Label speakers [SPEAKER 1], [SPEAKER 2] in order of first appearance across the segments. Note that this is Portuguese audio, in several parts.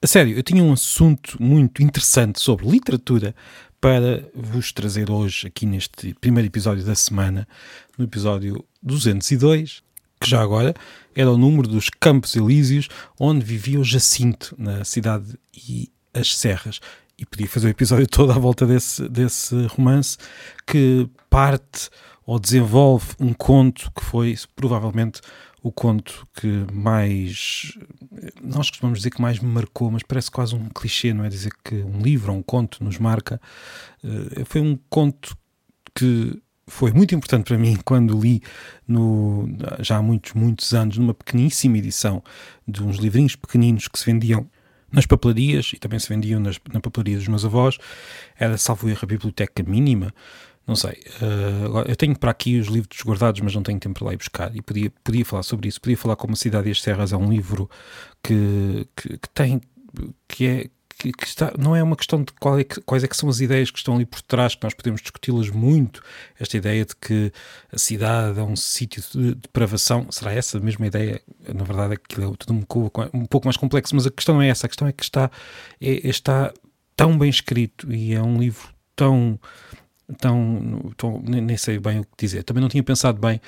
[SPEAKER 1] A sério, eu tinha um assunto muito interessante sobre literatura para vos trazer hoje aqui neste primeiro episódio da semana, no episódio 202, que já agora era o número dos Campos Elíseos, onde vivia o Jacinto, na cidade e as Serras. E podia fazer o episódio todo à volta desse romance que parte ou desenvolve um conto que foi provavelmente o conto que mais, nós costumamos dizer que mais me marcou, mas parece quase um clichê, não é? Dizer que um livro ou um conto nos marca. Foi um conto que foi muito importante para mim quando li já há muitos anos, numa pequeníssima edição de uns livrinhos pequeninos que se vendiam nas papelarias e também se vendiam na papelaria dos meus avós. Era, salvo erro, a biblioteca mínima. Não sei, eu tenho para aqui os livros guardados, mas não tenho tempo para lá ir buscar, e podia falar sobre isso, podia falar como A Cidade e as Serras é um livro que está, não é uma questão de quais é que são as ideias que estão ali por trás, que nós podemos discuti-las muito, esta ideia de que a cidade é um sítio de depravação, será essa a mesma ideia? Na verdade aquilo é tudo um pouco mais complexo, mas a questão não é essa, a questão é que está tão bem escrito e é um livro tão nem sei bem o que dizer. Também não tinha pensado bem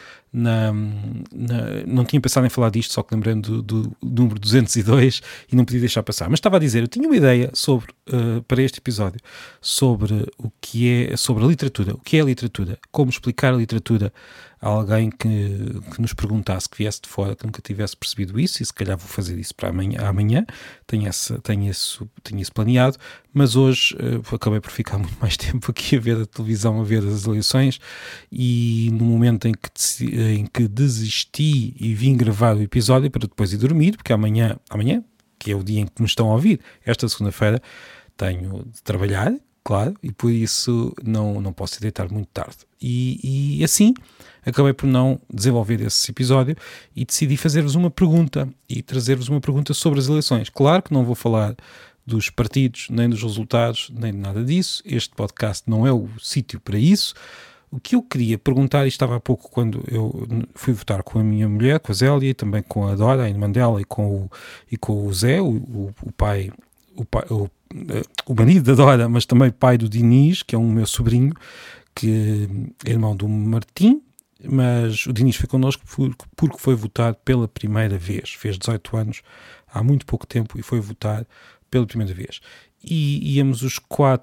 [SPEAKER 1] não tinha pensado em falar disto, só que lembrei-me do número 202 e não podia deixar passar. Mas estava a dizer, eu tinha uma ideia para este episódio sobre sobre a literatura, o que é a literatura, como explicar a literatura a alguém que nos perguntasse, que viesse de fora, que nunca tivesse percebido isso, e se calhar vou fazer isso para amanhã. Tenho isso planeado, mas hoje acabei por ficar muito mais tempo aqui a ver a televisão, a ver as eleições, e no momento em que desisti e vim gravar o episódio para depois ir dormir, porque amanhã, que é o dia em que me estão a ouvir, esta segunda-feira, tenho de trabalhar, claro, e por isso não posso ir deitar muito tarde. E assim acabei por não desenvolver esse episódio e decidi fazer-vos uma pergunta e trazer-vos uma pergunta sobre as eleições. Claro que não vou falar dos partidos, nem dos resultados, nem de nada disso. Este podcast não é o sítio para isso. O que eu queria perguntar, e estava há pouco quando eu fui votar com a minha mulher, com a Zélia, e também com a Dora, a irmã dela, e com o Zé, o pai, o marido da Dora, mas também pai do Diniz, que é um meu sobrinho, que é irmão do Martim, mas o Diniz foi connosco porque foi votar pela primeira vez. Fez 18 anos há muito pouco tempo e foi votar pela primeira vez. E íamos os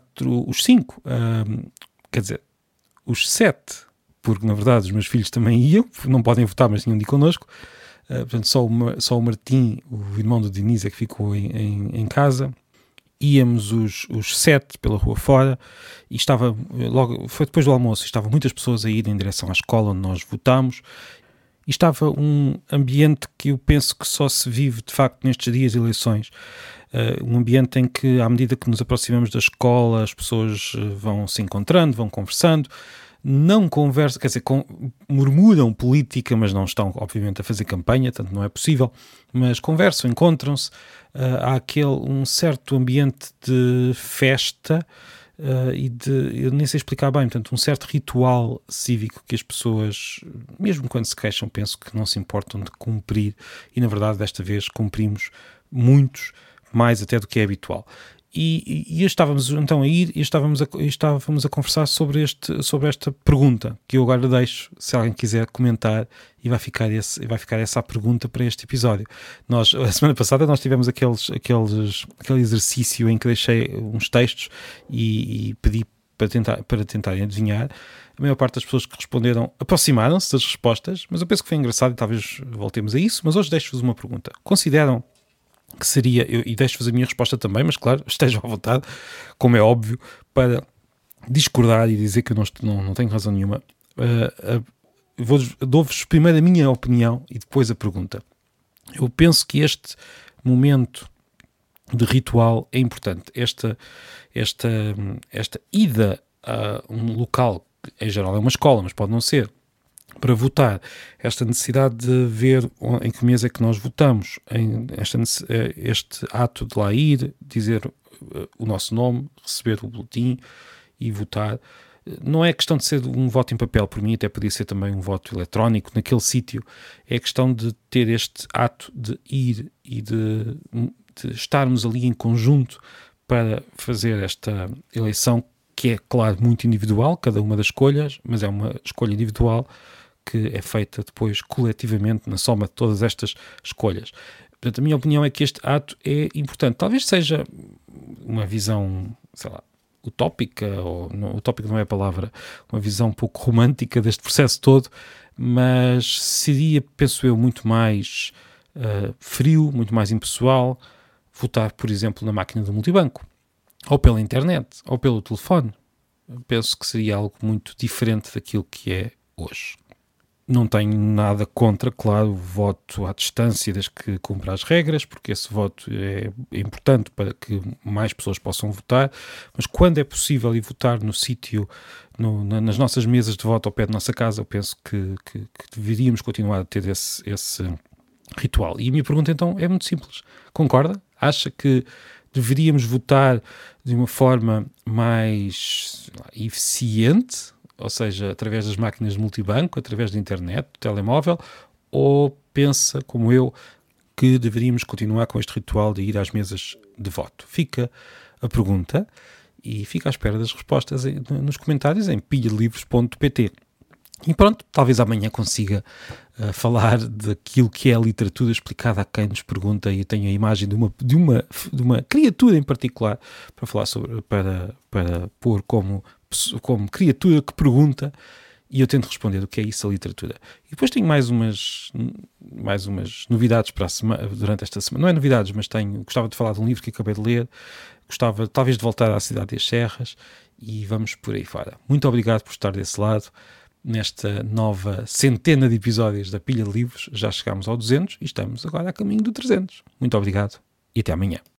[SPEAKER 1] 7, porque na verdade os meus filhos também iam, não podem votar, mas tinham de ir connosco. Portanto, só o Martim, o irmão do Diniz, é que ficou em casa. Íamos os 7 pela rua fora e foi depois do almoço, estavam muitas pessoas a ir em direção à escola onde nós votámos, e estava um ambiente que eu penso que só se vive de facto nestes dias de eleições, um ambiente em que à medida que nos aproximamos da escola as pessoas vão se encontrando, vão conversando, não conversam, quer dizer, murmuram política, mas não estão obviamente a fazer campanha, tanto não é possível, mas conversam, encontram-se, há um certo ambiente de festa eu nem sei explicar bem, portanto um certo ritual cívico que as pessoas, mesmo quando se queixam, penso que não se importam de cumprir, e na verdade desta vez cumprimos muitos, mais até do que é habitual. E estávamos então a ir e estávamos a conversar sobre esta pergunta, que eu agora deixo, se alguém quiser comentar, e vai ficar essa a pergunta para este episódio. A semana passada nós tivemos aquele exercício em que deixei uns textos e pedi para tentarem adivinhar. A maior parte das pessoas que responderam aproximaram-se das respostas, mas eu penso que foi engraçado e talvez voltemos a isso. Mas hoje deixo-vos uma pergunta. Consideram que seria, e deixo-vos a minha resposta também, mas claro, estejam à vontade, como é óbvio, para discordar e dizer que eu não tenho razão nenhuma. Dou-vos primeiro a minha opinião e depois a pergunta. Eu penso que este momento de ritual é importante. Esta ida a um local, que em geral é uma escola, mas pode não ser, para votar, esta necessidade de ver em que mês é que nós votamos, este ato de lá ir, dizer o nosso nome, receber o boletim e votar, não é questão de ser um voto em papel, por mim até podia ser também um voto eletrónico naquele sítio, é questão de ter este ato de ir e de de estarmos ali em conjunto para fazer esta eleição, que é, claro, muito individual, cada uma das escolhas, mas é uma escolha individual que é feita depois coletivamente na soma de todas estas escolhas. Portanto, a minha opinião é que este ato é importante. Talvez seja uma visão, sei lá, utópica, ou não, utópica não é a palavra, uma visão um pouco romântica deste processo todo, mas seria, penso eu, muito mais frio, muito mais impessoal, votar, por exemplo, na máquina do multibanco, ou pela internet, ou pelo telefone. Penso que seria algo muito diferente daquilo que é hoje. Não tenho nada contra, claro, o voto à distância, desde que cumpra as regras, porque esse voto é importante para que mais pessoas possam votar, mas quando é possível ir votar no sítio, nas nossas mesas de voto ao pé da nossa casa, eu penso que deveríamos continuar a ter esse ritual. E a minha pergunta então é muito simples. Concorda? Acha que deveríamos votar de uma forma mais eficiente, ou seja, através das máquinas de multibanco, através da internet, do telemóvel, ou pensa, como eu, que deveríamos continuar com este ritual de ir às mesas de voto? Fica a pergunta e fica à espera das respostas nos comentários em pilhalivros.pt. E pronto, talvez amanhã consiga falar daquilo que é a literatura explicada a quem nos pergunta, e eu tenho a imagem de uma criatura em particular para falar sobre, para pôr como criatura que pergunta, e eu tento responder o que é isso, a literatura. E depois tenho mais umas novidades para a semana, durante esta semana. Não é novidades, mas gostava de falar de um livro que acabei de ler, gostava talvez de voltar à Cidade das Serras, e vamos por aí fora. Muito obrigado por estar desse lado. Nesta nova centena de episódios da Pilha de Livros, já chegámos ao 200 e estamos agora a caminho do 300. Muito obrigado e até amanhã.